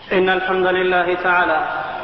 إن الحمد لله تعالى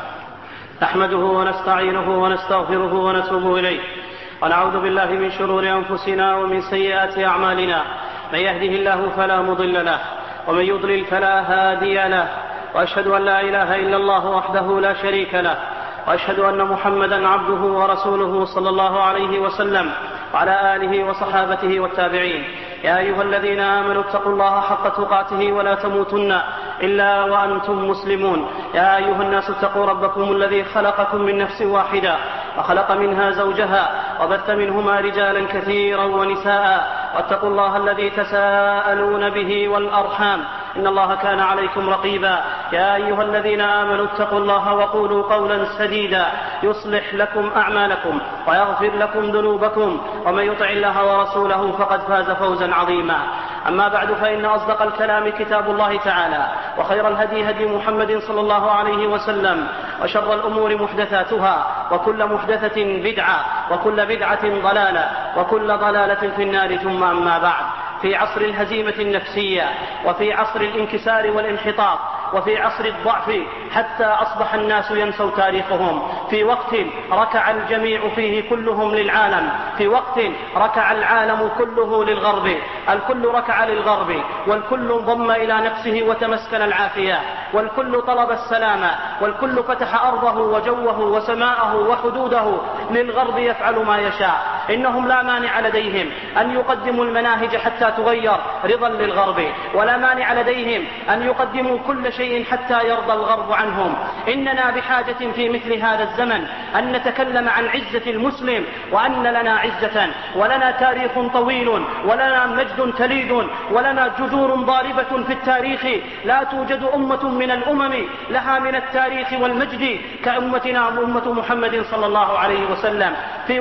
نحمده ونستعينه ونستغفره ونتوب إليه، ونعوذ بالله من شرور أنفسنا ومن سيئات أعمالنا. من يهده الله فلا مضل له، ومن يضلل فلا هادي له، وأشهد أن لا إله إلا الله وحده لا شريك له، وأشهد أن محمدا عبده ورسوله صلى الله عليه وسلم وعلى آله وصحابته والتابعين. يا أيها الذين آمنوا اتقوا الله حق تقاته ولا تموتن إلا وأنتم مسلمون. يا أيها الناس اتقوا ربكم الذي خلقكم من نفس واحدة وخلق منها زوجها وبث منهما رجالا كثيرا ونساء، واتقوا الله الذي تساءلون به والأرحام إن الله كان عليكم رقيبا. يا أيها الذين آمنوا اتقوا الله وقولوا قولا سديدا يصلح لكم أعمالكم ويغفر لكم ذنوبكم، ومن يطع الله ورسوله فقد فاز فوزا عظيما. أما بعد، فإن أصدق الكلام كتاب الله تعالى، وخير الهدي هدي محمد صلى الله عليه وسلم، وشر الأمور محدثاتها، وكل محدثة بدعة، وكل بدعة ضلالة، وكل ضلالة في النار. ثم أما بعد، في عصر الهزيمة النفسية، وفي عصر الانكسار والانحطاط، وفي عصر الضعف، حتى أصبح الناس ينسوا تاريخهم، في وقت ركع الجميع فيه كلهم للعالم، في وقت ركع العالم كله للغرب، الكل ركع للغرب، والكل انضم إلى نفسه وتمسكن العافية، والكل طلب السلام، والكل فتح أرضه وجوه وسماءه وحدوده للغرب يفعل ما يشاء. إنهم لا مانع لديهم أن يقدموا المناهج حتى تغير رضا للغرب، ولا مانع لديهم أن يقدموا كل شيء حتى يرضى الغرب عنهم. إننا بحاجة في مثل هذا الزمن أن نتكلم عن عزة المسلم، وأن لنا عزة، ولنا تاريخ طويل، ولنا مجد تليد، ولنا جذور ضاربة في التاريخ لا توجد أمة من الأمم لها من التاريخ والمجد كأمتنا أمة محمد صلى الله عليه وسلم. في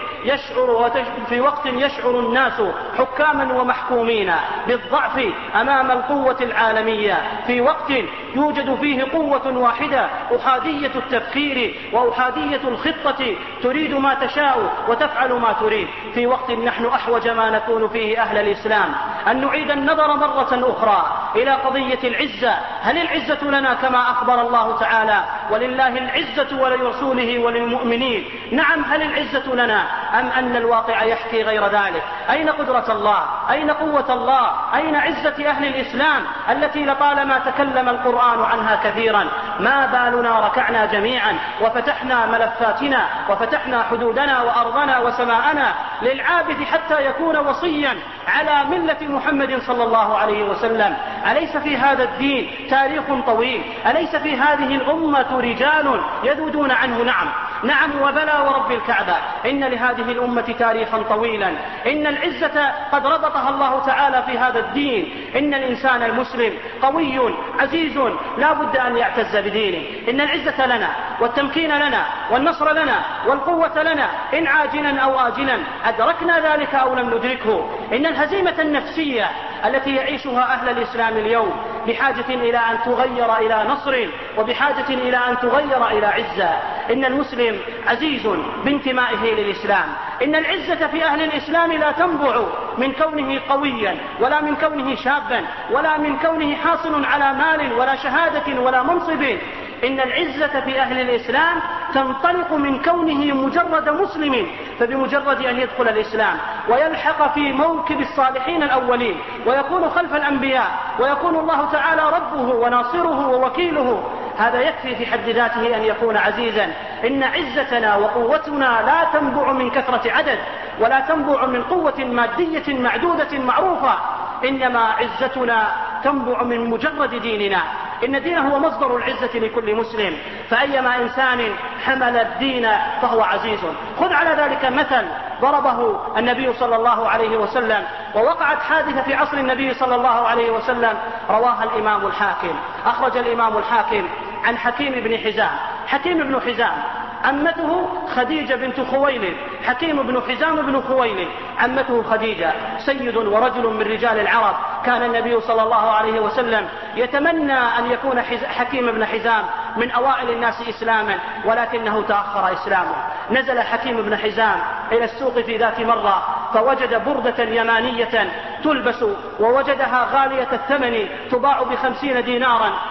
وقت يشعر الناس حكاما ومحكومين بالضعف أمام القوة العالمية، في وقت يوجد فيه قوة واحدة أحادية التفكير وأحادية الخطة، تريد ما تشاء وتفعل ما تريد، في وقت نحن أحوج ما نكون فيه أهل الإسلام أن نعيد النظر مرة أخرى إلى قضية العزة. هل العزة لنا كما أخبر الله تعالى: ولله العزة ولرسوله وللمؤمنين؟ نعم، هل العزة لنا، أم أن الواقع يحكي غير ذلك؟ أين قدرة الله؟ أين قوة الله؟ أين عزة أهل الإسلام التي لطالما تكلم القرآن عنها كثيرا؟ ما بالنا ركعنا جميعا وفتحنا ملفاتنا وفتحنا حدودنا وأرضنا وسماءنا للعابد حتى يكون وصيا على ملة محمد صلى الله عليه وسلم؟ أليس في هذا الدين تاريخ طويل؟ أليس في هذه الأمة رجال يذودون عنه؟ نعم وبلى ورب الكعبة، إن لهذه الأمة تاريخا طويلا. إن العزة قد ربطها الله تعالى في هذا الدين. إن الإنسان المسلم قوي عزيز لا بد أن يعتز بدينه. إن العزة لنا، والتمكين لنا، والنصر لنا، والقوة لنا، إن عاجلا أو آجلا أدركنا ذلك أو لم ندركه. إن الهزيمة النفسية التي يعيشها أهل الإسلام اليوم بحاجة إلى أن تغير إلى نصر، وبحاجة إلى أن تغير إلى عزة. إن المسلم عزيز بانتمائه للإسلام. إن العزة في أهل الإسلام لا تنبع من كونه قويا، ولا من كونه شابا، ولا من كونه حاصل على مال ولا شهادة ولا منصب. إن العزة في أهل الإسلام تنطلق من كونه مجرد مسلم، فبمجرد أن يدخل الإسلام ويلحق في موكب الصالحين الأولين ويكون خلف الأنبياء ويكون الله تعالى ربه وناصره ووكيله، هذا يكفي في حد ذاته أن يكون عزيزا. إن عزتنا وقوتنا لا تنبع من كثرة عدد، ولا تنبع من قوة مادية معدودة معروفة، إنما عزتنا تنبع من مجرد ديننا. إن الدين هو مصدر العزة لكل مسلم، فأيما إنسان حمل الدين فهو عزيز. خذ على ذلك مثل ضربه النبي صلى الله عليه وسلم، ووقعت حادثة في عصر النبي صلى الله عليه وسلم، رواها الإمام الحاكم. أخرج الإمام الحاكم عن حكيم بن حزام عمته خديجة بنت خويلد. حكيم بن حزام بن خويلد عمته خديجة، سيد ورجل من رجال العرب. كان النبي صلى الله عليه وسلم يتمنى أن يكون حكيم بن حزام من أوائل الناس إسلاما، ولكنه تأخر إسلامه. نزل حكيم بن حزام إلى السوق في ذات مرة، فوجد بردة يمانية تلبس، ووجدها غالية الثمن تباع ب50 دينارا.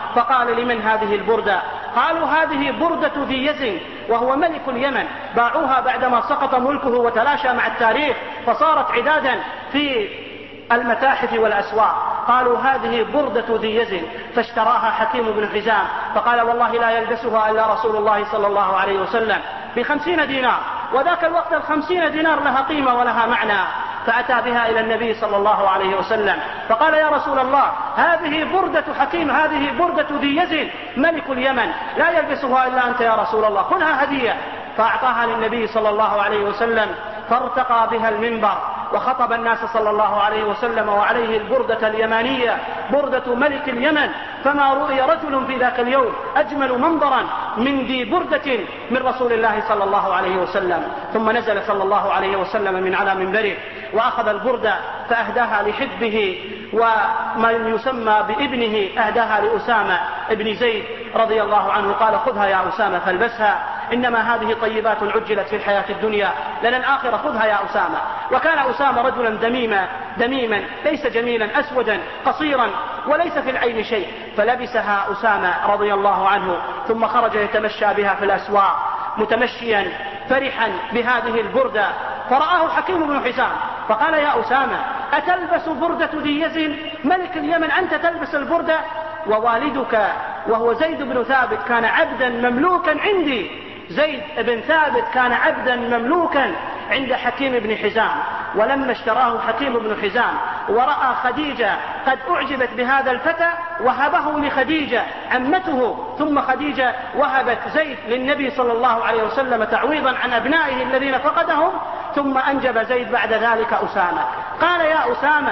فقال: لمن هذه البردة؟ قالوا: هذه بردة ذي يزن، وهو ملك اليمن، باعوها بعدما سقط ملكه وتلاشى مع التاريخ، فصارت عدادا في المتاحف والأسواق. قالوا: هذه بردة ذي يزن، فاشتراها حكيم بن حزام، فقال: والله لا يلبسها إلا رسول الله صلى الله عليه وسلم، ب50 دينار، وذاك الوقت 50 دينار لها قيمة ولها معنى. فأتى بها إلى النبي صلى الله عليه وسلم فقال: يا رسول الله، هذه بردة حكيم، هذه بردة ذي يزن ملك اليمن، لا يلبسها إلا أنت يا رسول الله، خذها هدية. فأعطاها للنبي صلى الله عليه وسلم، فارتقى بها المنبر وخطب الناس صلى الله عليه وسلم وعليه البردة اليمانية، بردة ملك اليمن. فما رؤي رجل في ذاك اليوم أجمل منظرا من ذي بردة من رسول الله صلى الله عليه وسلم. ثم نزل صلى الله عليه وسلم من على منبره وأخذ البردة فأهداها لحبه، ومن يسمى بابنه أهداها لأسامة ابن زيد رضي الله عنه، قال: خذها يا أسامة فالبسها، إنما هذه طيبات عجلت في الحياة الدنيا، لنا الآخرة، خذها يا أسامة. وكان أسامة رجلا دميما ليس جميلا، أسودا قصيرا وليس في العين شيء، فلبسها أسامة رضي الله عنه، ثم خرج يتمشى بها في الأسواق متمشيا فرحا بهذه البردة. فرآه حكيم بن حزام فقال: يا أسامة، أتلبس بردة ذي يزن ملك اليمن؟ أنت تلبس البردة؟ ووالدك وهو زيد بن ثابت كان عبدا مملوكا عندي، زيد بن ثابت كان عبدا مملوكا عند حكيم بن حزام. ولما اشتراه حكيم بن حزام ورأى خديجة قد أعجبت بهذا الفتى وهبه لخديجة عمته، ثم خديجة وهبت زيد للنبي صلى الله عليه وسلم تعويضا عن أبنائه الذين فقدهم، ثم أنجب زيد بعد ذلك أسامة. قال: يا أسامة،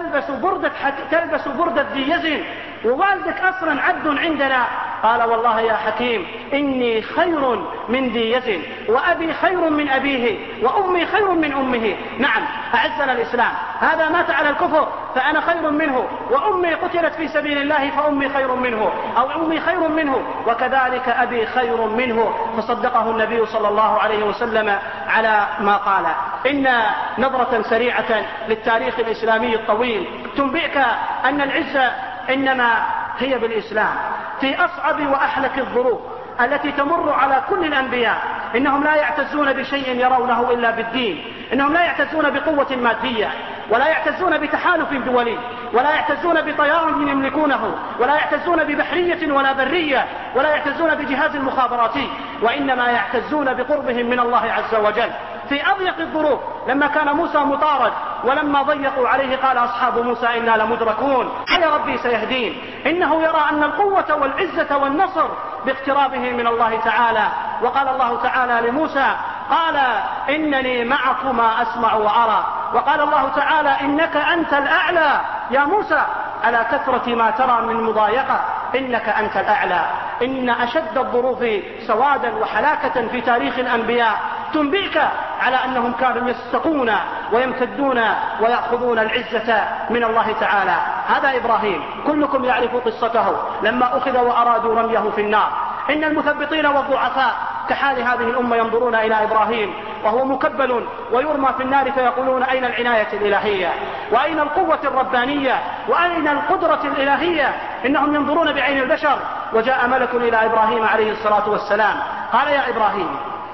تلبس بردة ذي يزن ووالدك أصلا عبد عندنا؟ قال: والله يا حكيم، إني خير من ذي يزن، وأبي خير من أبيه، وأمي خير من أمه. نعم، أعزنا الإسلام، هذا مات على الكفر فأنا خير منه، وأمي قتلت في سبيل الله فأمي خير منه، أو أمي خير منه، وكذلك أبي خير منه. فصدقه النبي صلى الله عليه وسلم على ما قال. إن نظرة سريعة للتاريخ الإسلامي الطويل تنبئك أن العزة إنما هي بالإسلام في أصعب وأحلك الظروف التي تمر على كل الأنبياء. إنهم لا يعتزون بشيء يرونه إلا بالدين، إنهم لا يعتزون بقوة مادية، ولا يعتزون بتحالف دولي، ولا يعتزون بطيار يملكونه، ولا يعتزون ببحرية ولا برية، ولا يعتزون بجهاز المخابراتي، وإنما يعتزون بقربهم من الله عز وجل. في أضيق الظروف لما كان موسى مطارد ولما ضيقوا عليه قال أصحاب موسى: إنا لمدركون، يا ربي سيهدين. إنه يرى أن القوة والعزة والنصر باقترابه من الله تعالى. وقال الله تعالى لموسى: قال: إنني معكما أسمع وأرى. وقال الله تعالى: إنك أنت الأعلى يا موسى، على كثرة ما ترى من مضايقة إنك أنت الأعلى. إن أشد الظروف سوادا وحلاكة في تاريخ الأنبياء تنبئك على أنهم كانوا يستقون ويمتدون ويأخذون العزة من الله تعالى. هذا إبراهيم، كلكم يعرف قصته لما أخذ وأرادوا رميه في النار. إن المثبطين والضعفاء كحال هذه الأمة ينظرون إلى إبراهيم وهو مكبل ويرمى في النار فيقولون: أين العناية الإلهية؟ وأين القوة الربانية؟ وأين القدرة الإلهية؟ إنهم ينظرون بعين البشر. وجاء ملك إلى إبراهيم عليه الصلاة والسلام قال: يا إبراهيم،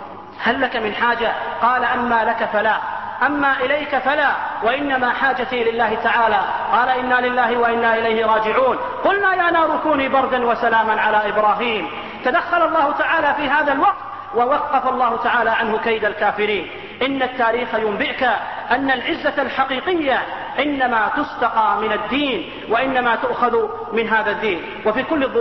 هل لك من حاجة؟ قال: أما لك فلا، أما إليك فلا، وإنما حاجتي لله تعالى. قال: إنا لله وإنا إليه راجعون. قلنا: يا نار كوني بردا وسلاما على إبراهيم. تدخل الله تعالى في هذا الوقت ووقف الله تعالى عنه كيد الكافرين. إن التاريخ ينبئك أن العزة الحقيقية إنما تستقى من الدين، وإنما تؤخذ من هذا الدين. وفي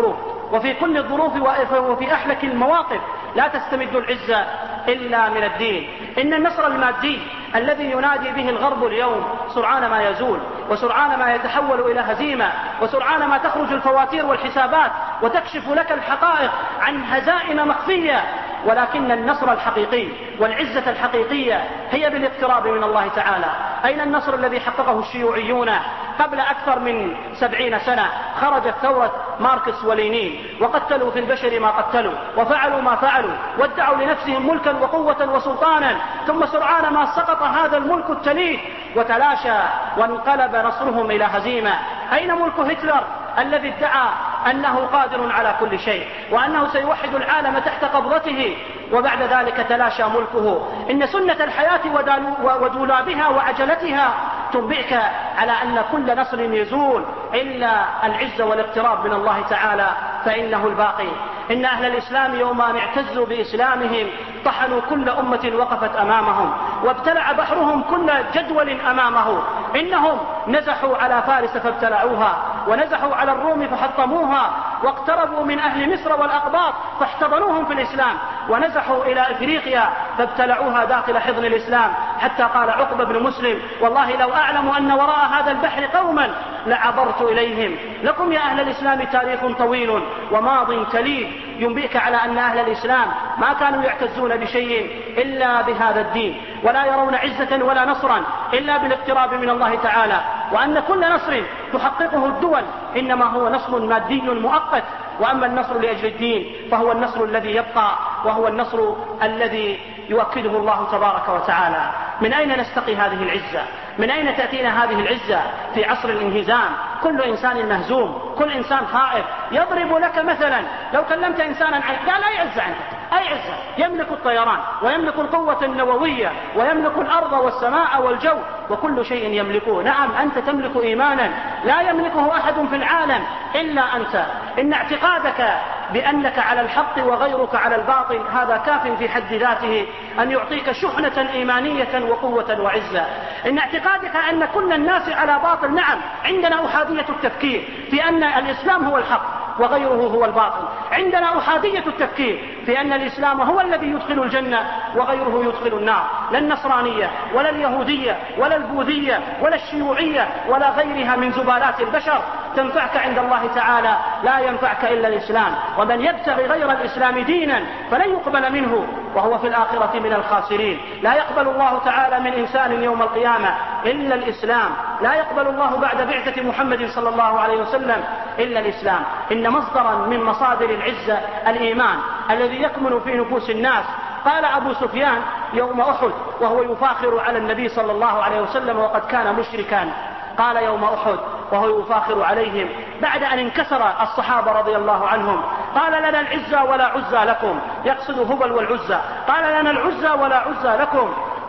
كل الظروف وفي أحلك المواقف لا تستمد العزة إلا من الدين. إن النصر المادي الذي ينادي به الغرب اليوم سرعان ما يزول، وسرعان ما يتحول إلى هزيمة، وسرعان ما تخرج الفواتير والحسابات وتكشف لك الحقائق عن هزائم مخفية. ولكن النصر الحقيقي والعزة الحقيقية هي بالاقتراب من الله تعالى. أين النصر الذي حققه الشيوعيون قبل أكثر من 70 سنة؟ خرجت ثورة ماركس ولينين وقتلوا في البشر ما قتلوا وفعلوا ما فعلوا وادعوا لنفسهم ملكا وقوة وسلطانا، ثم سرعان ما سقط هذا الملك التليد وتلاشى وانقلب نصرهم إلى هزيمة. أين ملك هتلر الذي ادعى أنه قادر على كل شيء، وأنه سيوحد العالم تحت قبضته وبعد ذلك تلاشى ملكه. إن سنة الحياة ودولابها وعجلتها تنبئك على أن كل نصر يزول إلا العز والاقتراب من الله تعالى فإنه الباقي. إن أهل الإسلام يوم أن اعتزوا بإسلامهم طحنوا كل أمة وقفت أمامهم، وابتلع بحرهم كل جدول أمامه. إنهم نزحوا على فارس فابتلعوها، ونزحوا على الروم فحطموها، واقتربوا من أهل مصر والأقباط فاحتضنوهم في الإسلام، ونزحوا إلى إفريقيا فابتلعوها داخل حضن الإسلام، حتى قال عقبة بن مسلم: والله لو أعلم أن وراء هذا البحر قوما لعبرت إليهم. لكم يا أهل الإسلام تاريخ طويل وماض تليد ينبئك على أن أهل الإسلام ما كانوا يعتزون بشيء إلا بهذا الدين، ولا يرون عزة ولا نصرا إلا بالاقتراب من الله تعالى، وأن كل نصر تحققه الدول إنما هو نصر مادي مؤقت، وأما النصر لأجل الدين فهو النصر الذي يبقى، وهو النصر الذي يؤكده الله تبارك وتعالى. من أين نستقي هذه العزة؟ من أين تأتينا هذه العزة في عصر الانهزام؟ كل إنسان مهزوم، كل إنسان خائف. يضرب لك مثلا لو كلمت إنسانا قال لا يعز عنك، أي عزة؟ يملك الطيران ويملك القوة النووية ويملك الأرض والسماء والجو وكل شيء يملكه. نعم، أنت تملك إيمانا لا يملكه أحد في العالم إلا أنت. إن اعتقادك بأنك على الحق وغيرك على الباطل هذا كاف في حد ذاته أن يعطيك شحنة إيمانية وقوة وعزة. إن اعتقادك أن كل الناس على باطل، نعم، عندنا أحادية التفكير في أن الإسلام هو الحق وغيره هو الباطل. عندنا أحادية التفكير في أن الإسلام هو الذي يدخل الجنة وغيره يدخل النار. لا النصرانية ولا اليهودية ولا البوذية ولا الشيوعية ولا غيرها من زبالات البشر تنفعك عند الله تعالى، لا ينفعك إلا الإسلام. ومن يبتغي غير الإسلام دينا فلن يقبل منه وهو في الآخرة من الخاسرين. لا يقبل الله تعالى من إنسان يوم القيامة إلا الإسلام، لا يقبل الله بعد بعثة محمد صلى الله عليه وسلم إلا الإسلام. إن مصدرا من مصادر العزة الإيمان الذي يكمن في نفوس الناس. قال أبو سفيان يوم أحد وهو يفاخر على النبي صلى الله عليه وسلم وقد كان مشركا، قال يوم أحد وهو يفاخر عليهم بعد أن انكسر الصحابة رضي الله عنهم: قال لنا العزة ولا عزى لكم، يقصد هبل والعزى، قال لنا العزة ولا عزى لكم.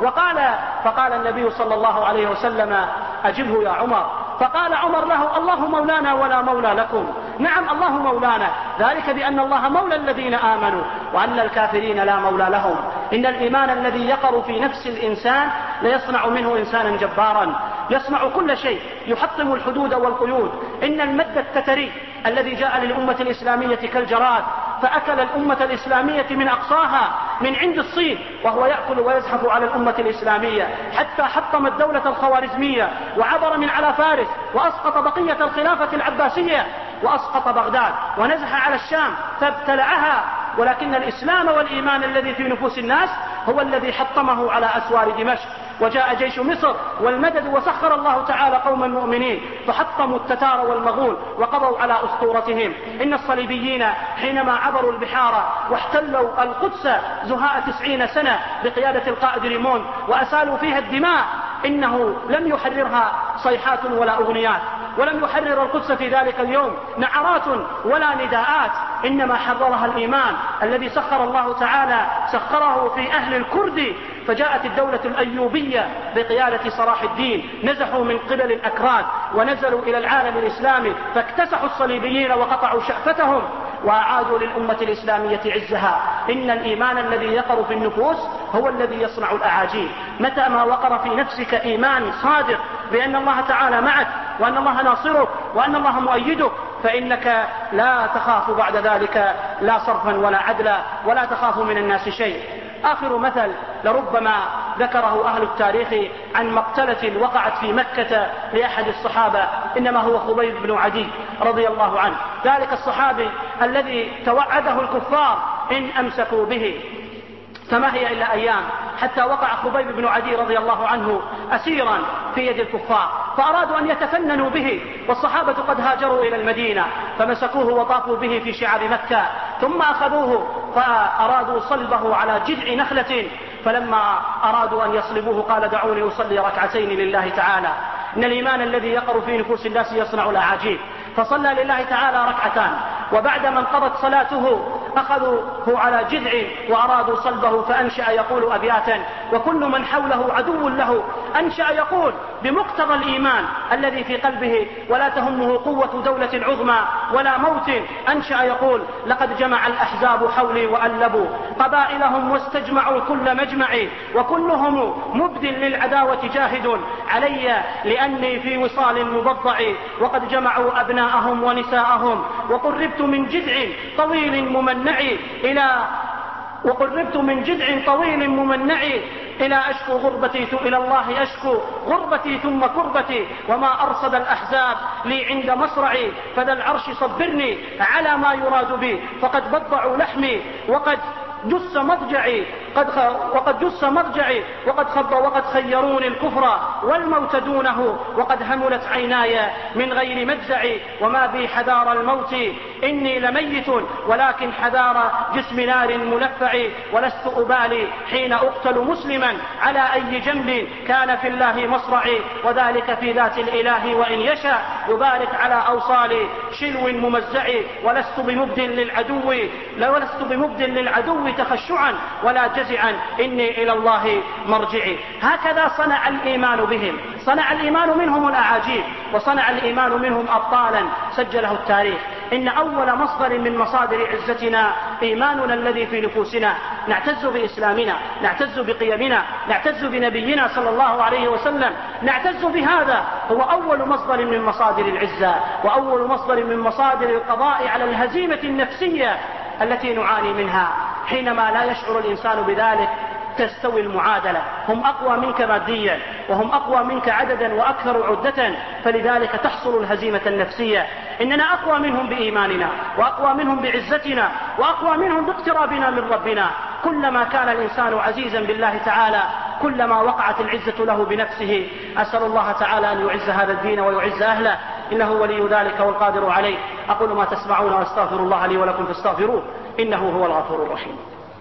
فقال النبي صلى الله عليه وسلم: أجبه يا عمر. فقال عمر له: الله مولانا ولا مولى لكم. نعم، الله مولانا، ذلك بأن الله مولى الذين آمنوا وأن الكافرين لا مولى لهم. إن الإيمان الذي يقر في نفس الإنسان ليصنع منه إنسانا جبارا، يصنع كل شيء، يحطم الحدود والقيود. إن المد التتري الذي جاء للأمة الإسلامية كالجراد فأكل الأمة الإسلامية من أقصاها من عند الصين، وهو يأكل ويزحف على الأمة الإسلامية حتى حطم الدولة الخوارزمية وعبر من على فارس وأسقط بقية الخلافة العباسية وأسقط بغداد ونزح على الشام فابتلعها. ولكن الإسلام والإيمان الذي في نفوس الناس هو الذي حطمه على أسوار دمشق. وجاء جيش مصر والمدد وسخر الله تعالى قوما مؤمنين فحطموا التتار والمغول وقضوا على أسطورتهم. إن الصليبيين حينما عبروا البحار واحتلوا القدس زهاء 90 سنة بقيادة القائد ريمون وأسالوا فيها الدماء، إنه لم يحررها صيحات ولا أغنيات، ولم يحرر القدس في ذلك اليوم نعرات ولا نداءات، إنما حررها الإيمان الذي سخر الله تعالى سخره في أهل الكرد. فجاءت الدولة الأيوبية بقيادة صلاح الدين، نزحوا من قبل الأكراد ونزلوا إلى العالم الإسلامي فاكتسحوا الصليبيين وقطعوا شأفتهم وأعادوا للأمة الإسلامية عزها. إن الإيمان الذي يقر في النفوس هو الذي يصنع الأعاجيب. متى ما وقر في نفسك إيمان صادق بأن الله تعالى معك وأن الله ناصرك وأن الله مؤيدك فإنك لا تخاف بعد ذلك لا صرفا ولا عدلا ولا تخاف من الناس شيء. آخر مثل لربما ذكره أهل التاريخ عن مقتلة وقعت في مكة لأحد الصحابة، إنما هو خبيب بن عدي رضي الله عنه، ذلك الصحابي الذي توعده الكفار إن أمسكوا به. فما هي إلا أيام حتى وقع خبيب بن عدي رضي الله عنه أسيرا في يد الكفار، فأرادوا أن يتفننوا به، والصحابة قد هاجروا إلى المدينة فمسكوه وطافوا به في شعاب مكة، ثم أخذوه فأرادوا صلبه على جذع نخلة، فلما أرادوا أن يصلبوه قال: دعوني أصلي ركعتين لله تعالى. إن الإيمان الذي يقر في نفوس الناس يصنع الأعاجيب. فصلى لله تعالى ركعتان، وبعدما انقضت صلاته أخذوه على جذع وأرادوا صلبه، فأنشأ يقول أبياتا، وكل من حوله عدو له أنشأ يقول بمقتضى الإيمان الذي في قلبه ولا تهمه قوة دولة عظمى ولا موت، أنشأ يقول لقد جمع الأحزاب حولي وألبوا قبائلهم واستجمعوا كل مجمع، وكلهم مبد للعداوة جاهد علي لأني في وصال مبضع، وقد جمعوا أبناءهم ونساءهم وقربت من جذع طويل ممنع إلى أشكو غربتي إلى الله أشكو غربتي ثم كربتي، وما أرصد الأحزاب لي عند مصرعي، فذا العرش صبرني على ما يراد بي، فقد بضعوا لحمي وقد جس مرجعي وقد خيروني الكفر والموت دونه، وقد هملت عيناي من غير مجزعي، وما بي حذار الموت إني لميت ولكن حذار جسم نار ملفع، ولست أبالي حين أقتل مسلما على أي جنب كان في الله مصرعي، وذلك في ذات الإله وإن يشاء يبارك على أوصالي شلو ممزع، ولست بمبد للعدو تخشعا ولا جزعا إني إلى الله مرجعي. هكذا صنع الإيمان بهم، صنع الإيمان منهم الأعاجيب، وصنع الإيمان منهم أبطالا سجله التاريخ. إن أول مصدر من مصادر عزتنا إيماننا الذي في نفوسنا، نعتز بإسلامنا، نعتز بقيمنا، نعتز بنبينا صلى الله عليه وسلم، نعتز بهذا، هو أول مصدر من مصادر العزة، وأول مصدر من مصادر القضاء على الهزيمة النفسية التي نعاني منها. حينما لا يشعر الإنسان بذلك تستوي المعادلة، هم أقوى منك ماديا وهم أقوى منك عددا وأكثر عدة، فلذلك تحصل الهزيمة النفسية. إننا أقوى منهم بإيماننا، وأقوى منهم بعزتنا، وأقوى منهم باقترابنا من ربنا. كلما كان الإنسان عزيزا بالله تعالى كلما وقعت العزة له بنفسه. أسأل الله تعالى أن يعز هذا الدين ويعز أهله، إنه ولي ذلك والقادر عليه. أقول ما تسمعون واستغفر الله لي ولكم فاستغفروه إنه هو الغفور الرحيم.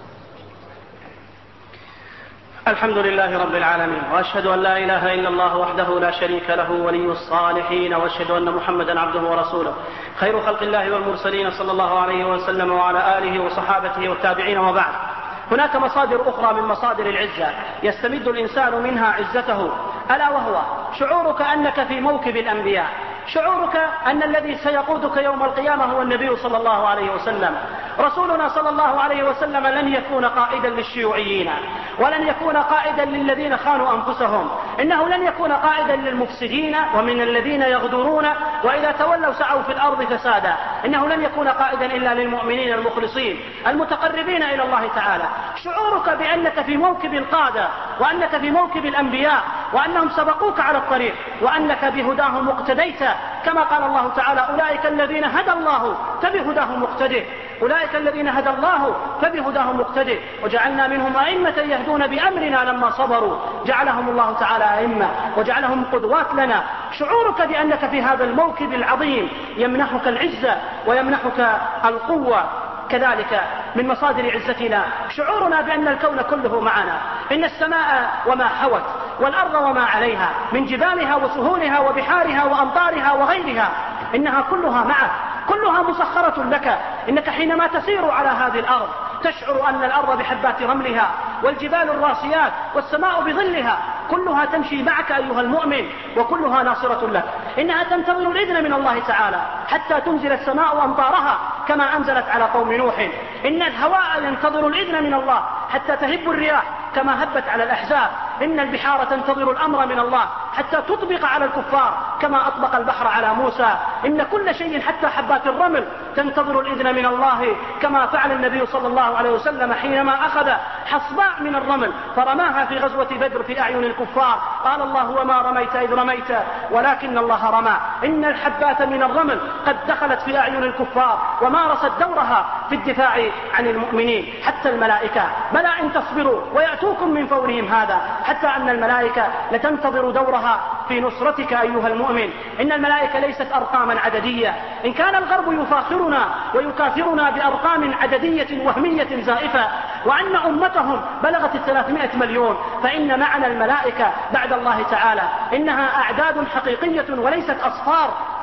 الحمد لله رب العالمين، وأشهد أن لا إله إلا الله وحده لا شريك له ولي الصالحين، وأشهد أن محمدا عبده ورسوله خير خلق الله والمرسلين صلى الله عليه وسلم وعلى آله وصحابته والتابعين. وبعد، هناك مصادر أخرى من مصادر العزة يستمد الإنسان منها عزته، ألا وهو شعورك أنك في موكب الأنبياء، شعورك أن الذي سيقودك يوم القيامة هو النبي صلى الله عليه وسلم. رسولنا صلى الله عليه وسلم لن يكون قائدا للشيوعيين، ولن يكون قائدا للذين خانوا أنفسهم، إنه لن يكون قائدا للمفسدين ومن الذين يغدرون وإذا تولوا سعوا في الأرض فسادا، إنه لن يكون قائدا إلا للمؤمنين المخلصين المتقربين إلى الله تعالى. شعورك بأنك في موكب القادة، وأنك في موكب الأنبياء، وأنهم سبقوك على الطريق، وأنك بهداهم اقتديت، كما قال الله تعالى أولئك الذين هدى الله فبهداهم مقتده، أولئك الذين هدى الله فبهداهم مقتده، وجعلنا منهم أئمة يهدون بأمرنا لما صبروا، جعلهم الله تعالى أئمة وجعلهم قدوات لنا. شعورك بأنك في هذا الموكب العظيم يمنحك العزة ويمنحك القوة. كذلك من مصادر عزتنا شعورنا بأن الكون كله معنا، إن السماء وما حوت والأرض وما عليها من جبالها وسهولها وبحارها وأمطارها وغيرها، إنها كلها معك، كلها مسخرة لك. إنك حينما تسير على هذه الأرض تشعر أن الأرض بحبات رملها والجبال الراسيات والسماء بظلها كلها تمشي معك أيها المؤمن، وكلها ناصرة لك. إنها تنتظر الإذن من الله تعالى حتى تنزل السماء أمطارها كما أنزلت على قوم نوح. إن الهواء ينتظر الإذن من الله حتى تهب الرياح كما هبت على الأحزاب. إن البحار تنتظر الأمر من الله حتى تطبق على الكفار كما أطبق البحر على موسى. إن كل شيء حتى حبات الرمل تنتظر الإذن من الله، كما فعل النبي صلى الله عليه وسلم حينما أخذ حصباء من الرمل فرماها في غزوة بدر في أعين الكفار، قال الله وما رميت إذ رميت ولكن الله رمى. إن الحبات من الرمل قد دخلت في أعين الكفار ومارست دورها في الدفاع عن المؤمنين. حتى الملائكة بلى إن تصبروا ويأتوكم من فورهم هذا، حتى أن الملائكة لتنتظر دورها في نصرتك أيها المؤمن. إن الملائكة ليست أرقاما عددية، إن كان الغرب يفاخرنا ويكاثرنا بأرقام عددية وهمية زائفة وأن أمتهم بلغت 300 مليون، فإن معنى الملائكة بعد الله تعالى إنها أعداد حقيقية وليست أصفار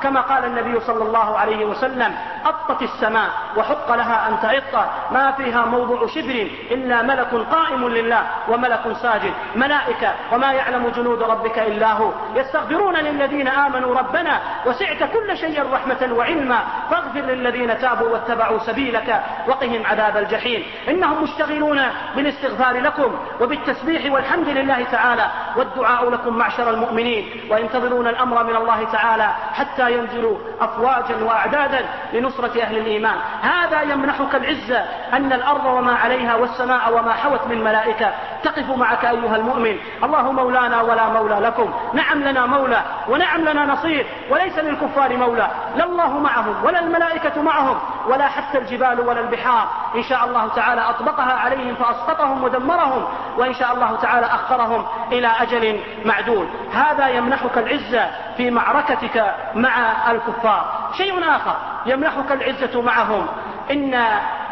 كما قال النبي صلى الله عليه وسلم: أطت السماء وحق لها أن تعط، ما فيها موضع شبر إلا ملك قائم لله وملك ساجد، ملائكة وما يعلم جنود ربك إلا هو، يستغفرون للذين آمنوا ربنا وسعت كل شيء رحمة وعلما فاغفر للذين تابوا واتبعوا سبيلك وقهم عذاب الجحيم. إنهم مشتغلون بالاستغفار لكم وبالتسبيح والحمد لله تعالى والدعاء لكم معشر المؤمنين، وينتظرون الأمر من الله تعالى حتى ينزلوا أفواجا وأعدادا لنصرة أهل الإيمان. هذا يمنحك العزة، أن الأرض وما عليها والسماء وما حوت من ملائكة تقف معك أيها المؤمن. الله مولانا ولا مولى لكم، نعم لنا مولى ونعم لنا نصير، وليس للكفار مولى، لا الله معهم ولا الملائكة معهم ولا حتى الجبال ولا البحار. إن شاء الله تعالى أطبقها عليهم فأسقطهم ودمرهم، وإن شاء الله تعالى أخرهم إلى أجل معدود. هذا يمنحك العزة في معركتك مع الكفار. شيء آخر يمنحك العزة معهم، إن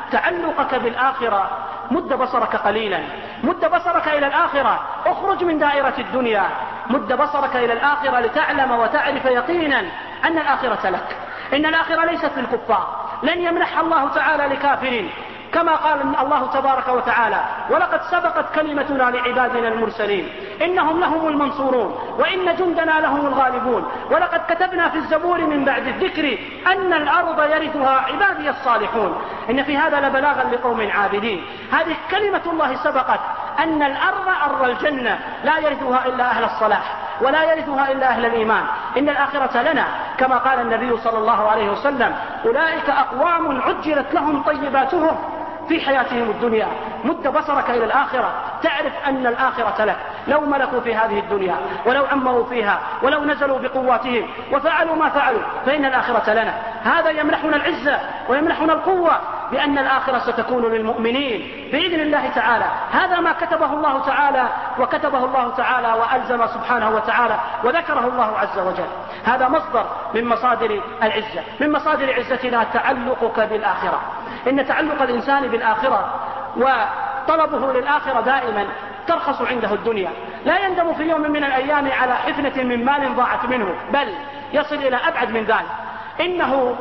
تعلقك بالآخرة. مد بصرك قليلا، مد بصرك إلى الآخرة، اخرج من دائرة الدنيا، مد بصرك إلى الآخرة لتعلم وتعرف يقينا أن الآخرة لك، إن الآخرة ليست للكفار، لن يمنحها الله تعالى لكافر، كما قال الله تبارك وتعالى: ولقد سبقت كلمتنا لعبادنا المرسلين إنهم لهم المنصورون وإن جندنا لهم الغالبون ولقد كتبنا في الزبور من بعد الذكر أن الأرض يرثها عبادي الصالحون. إن في هذا لبلاغا لقوم عابدين. هذه كلمة الله سبقت، أن الأرض أرض الجنة لا يرثها إلا أهل الصلاح ولا يرثها إلا أهل الإيمان. إن الآخرة لنا، كما قال النبي صلى الله عليه وسلم: أولئك أقوام عجلت لهم طيباتهم في حياتهم الدنيا. مد بصرك إلى الآخرة، تعرف أن الآخرة لك. لو ملكوا في هذه الدنيا ولو عمروا فيها ولو نزلوا بقواتهم وفعلوا ما فعلوا فإن الآخرة لنا. هذا يمنحنا العزة ويمنحنا القوة، بأن الآخرة ستكون للمؤمنين بإذن الله تعالى. هذا ما كتبه الله تعالى وكتبه الله تعالى وألزم سبحانه وتعالى وذكره الله عز وجل. هذا مصدر من مصادر العزة. من مصادر عزتنا تعلقك بالآخرة. إن تعلق الإنسان بالآخرة وطلبه للآخرة دائما ترخص عنده الدنيا. لا يندم في يوم من الأيام على حفنة من مال ضاعت منه، بل يصل إلى أبعد من ذلك. إنه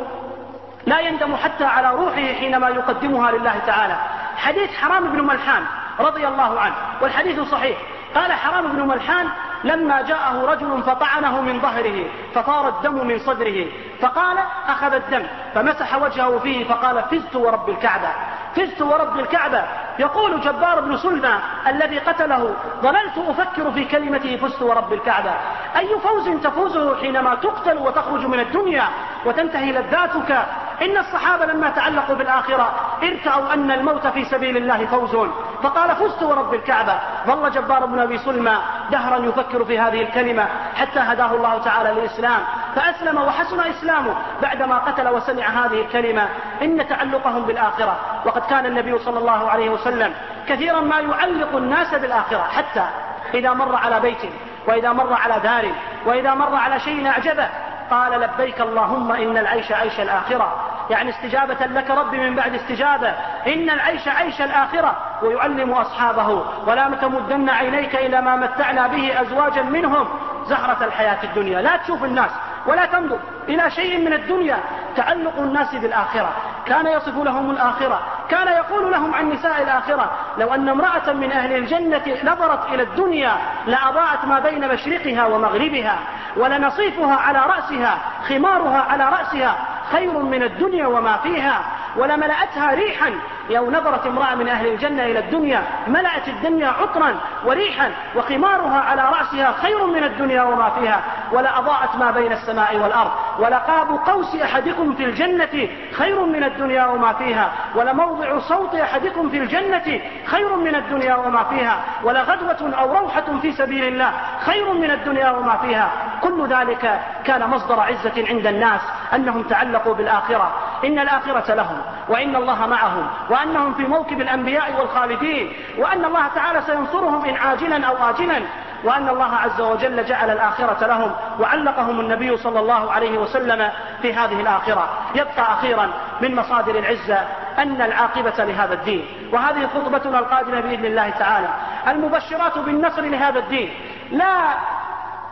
لا يندم حتى على روحه حينما يقدمها لله تعالى. حديث حرام بن ملحان رضي الله عنه، والحديث صحيح. قال حرام بن ملحان: لما جاءه رجل فطعنه من ظهره فطار الدم من صدره، فقال: أخذ الدم فمسح وجهه فيه فقال: فزت ورب الكعبة، فزت ورب الكعبة. يقول جبار بن سلمى الذي قتله: ظللت أفكر في كلمته فزت ورب الكعبة. أي فوز تفوزه حينما تقتل وتخرج من الدنيا وتنتهي لذاتك؟ إن الصحابة لما تعلقوا بالآخرة ارتأوا أن الموت في سبيل الله فوز، فقال: فزت ورب الكعبة. ظل جبار بن أبي سلمى دهرا يفكر في هذه الكلمة حتى هداه الله تعالى للإسلام، فأسلم وحسن إسلامه بعدما قتل وسمع هذه الكلمة. إن تعلقهم بالآخرة. وقد كان النبي صلى الله عليه وسلم كثيرا ما يعلق الناس بالآخرة، حتى إذا مر على بيت وإذا مر على دار وإذا مر على شيء أعجبه قال: لبيك اللهم إن العيش عيش الآخرة، يعني استجابة لك رب من بعد استجابة. إن العيش عيش الآخرة. ويعلم أصحابه: ولا تمدن عينيك إلى ما متعنا به أزواجا منهم زهرة الحياة الدنيا. لا تشوف الناس ولا تنظر إلى شيء من الدنيا. تعلق الناس بالآخرة. كان يصف لهم الآخرة، كان يقول لهم عن نساء الآخرة: لو أن امرأة من أهل الجنة نظرت إلى الدنيا لأضاءت ما بين مشرقها ومغربها، ولنصيفها على رأسها، خمارها على رأسها خير من الدنيا وما فيها، ولملأتها ريحا. لو نظرت امرأة من أهل الجنة إلى الدنيا ملأت الدنيا عطرا وريحا، وخمارها على رأسها خير من الدنيا وما فيها، ولأضاءت ما بين السماء والأرض. ولقاب قوس أحدكم في الجنة خير من الدنيا وما فيها، ولموضع صوت أحدكم في الجنة خير من الدنيا وما فيها، ولغدوة أو روحة في سبيل الله خير من الدنيا وما فيها. كل ذلك كان مصدر عزة عند الناس، أنهم تعلقوا بالآخرة. إن الآخرة لهم، وإن الله معهم، وأنهم في موكب الأنبياء والخالدين، وأن الله تعالى سينصرهم إن عاجلا أو آجلا، وأن الله عز وجل جعل الآخرة لهم وعلقهم النبي صلى الله عليه وسلم في هذه الآخرة. يبقى أخيرا من مصادر العزة أن العاقبة لهذا الدين. وهذه خطبتنا القادمة بإذن الله تعالى. المبشرات بالنصر لهذا الدين لا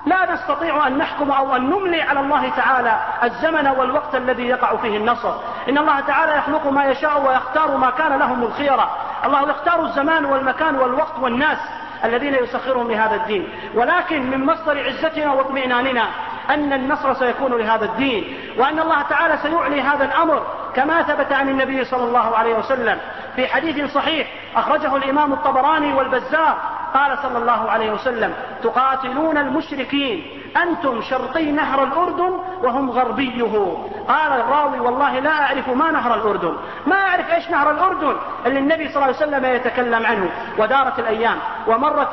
لا نستطيع أن نحكم أو أن نملي على الله تعالى الزمن والوقت الذي يقع فيه النصر. إن الله تعالى يخلق ما يشاء ويختار ما كان لهم الخيرة. الله يختار الزمان والمكان والوقت والناس الذين يسخرهم لهذا الدين، ولكن من مصدر عزتنا واطمئناننا أن النصر سيكون لهذا الدين، وأن الله تعالى سيعلي هذا الأمر كما ثبت عن النبي صلى الله عليه وسلم في حديث صحيح أخرجه الإمام الطبراني والبزار. قال صلى الله عليه وسلم: تقاتلون المشركين أنتم شرقي نهر الأردن وهم غربيه. قال الراوي: والله لا أعرف ما نهر الأردن، ما أعرف إيش نهر الأردن اللي النبي صلى الله عليه وسلم يتكلم عنه. ودارت الأيام ومرت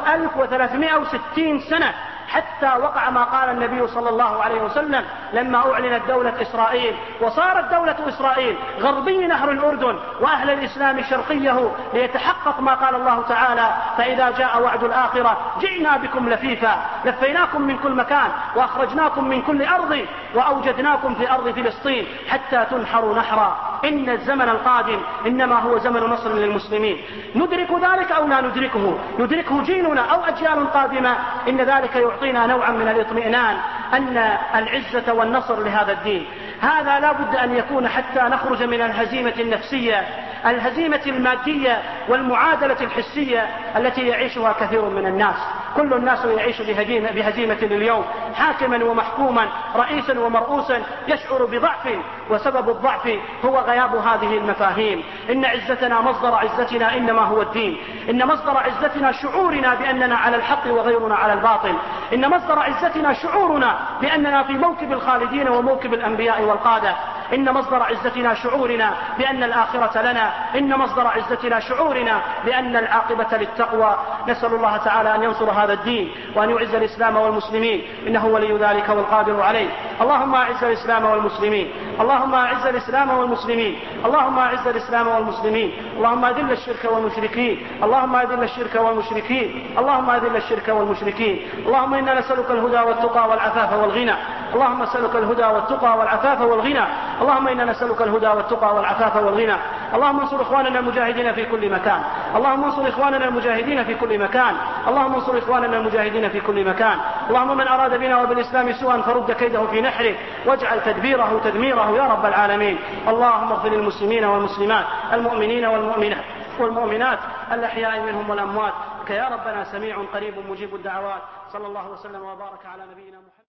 1360 سنة حتى وقع ما قال النبي صلى الله عليه وسلم لما أعلنت دولة إسرائيل، وصارت دولة إسرائيل غربي نهر الأردن وأهل الإسلام شرقيه، ليتحقق ما قال الله تعالى: فإذا جاء وعد الآخرة جئنا بكم لفيفا، لفيناكم من كل مكان وأخرجناكم من كل أرض وأوجدناكم في أرض فلسطين حتى تنحروا نحرا. إن الزمن القادم إنما هو زمن نصر للمسلمين، ندرك ذلك أو لا ندركه، يدركه جيلنا أو أجيال قادمة، إن ذلك يعطينا نوعا من الاطمئنان أن العزة والنصر لهذا الدين. هذا لا بد أن يكون حتى نخرج من الهزيمة النفسية، الهزيمة المادية والمعادلة الحسية التي يعيشها كثير من الناس. كل الناس يعيش بهزيمة لليوم، حاكما ومحكوما، رئيسا ومرؤوسا، يشعر بضعف، وسبب الضعف هو غياب هذه المفاهيم. إن عزتنا مصدر عزتنا إنما هو الدين، إن مصدر عزتنا شعورنا بأننا على الحق وغيرنا على الباطل، إن مصدر عزتنا شعورنا بأننا في موكب الخالدين وموكب الأنبياء والقادة، إن مصدر عزتنا شعورنا بأن الآخرة لنا، إن مصدر عزتنا شعورنا بأن العاقبة للتقوى. نسأل الله تعالى أن ينصر هذا الدين وأن يعز الإسلام والمسلمين، إنه ولي ذلك والقادر عليه. اللهم أعز الإسلام والمسلمين، اللهم أعز الإسلام والمسلمين، اللهم أعز الإسلام والمسلمين، اللهم أذل الشرك والمشركين، اللهم أذل الشرك والمشركين، اللهم أذل الشرك والمشركين. اللهم إنا نسألك الهدى والتقى والعفاف والغنى، اللهم نسألك الهدى والتقى والعفاف والغنى، اللهم إنا نسألك الهدى والتقى والعفاف والغنى. اللهم انصر إخواننا المجاهدين في كل مكان، اللهم انصر إخواننا المجاهدين في كل مكان، اللهم انصر إخواننا المجاهدين في كل مكان. اللهم من أراد بنا وبالإسلام سوءا فرد كيده في نحره واجعل تدبيره تدميره يا رب العالمين. اللهم اغفر للمسلمين والمسلمات، المؤمنين والمؤمنات الأحياء منهم والأموات، يا ربنا سميع قريب مجيب الدعوات. صلى الله وسلم وبارك على نبينا محمد.